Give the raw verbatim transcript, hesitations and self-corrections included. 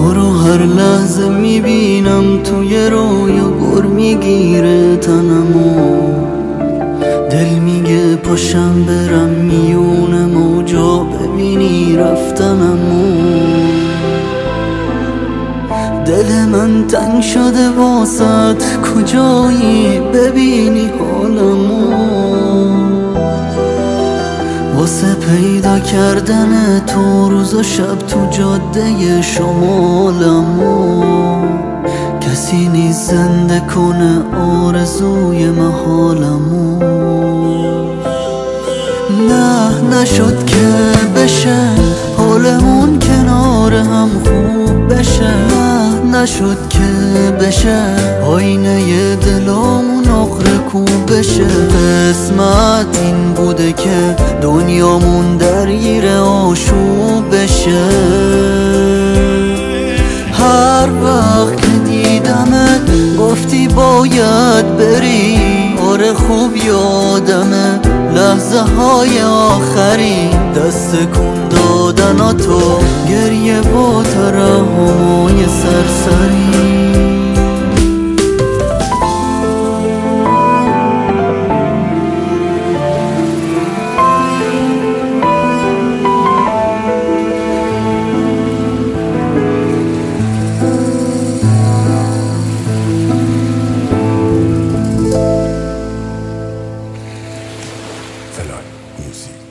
تو رو هر لحظه میبینم توی رویا گر میگیره تنمو، دل میگه پاشم برم میون موجا ببینی رفتنمو. دل من تنگ شده واسط کجایی ببینی حالمو، واسه پیدا کردن تو روز و شب تو جاده شمالمو. کسی نیست زنده کنه آرزوی محالمو. نه نشد که بشه حالمون کنار هم خوب بشه، نه نشد که بشه آینه دلامون آخر کوب بشه. قسمت این بوده که دنیامون درگیر آشوب بشه. هر وقت که دیدمت گفتی باید بری، آره خوب یادمه لحظه های آخری دست کن دادن تو، گریه با ترحمای سرسری. فلان موزیک.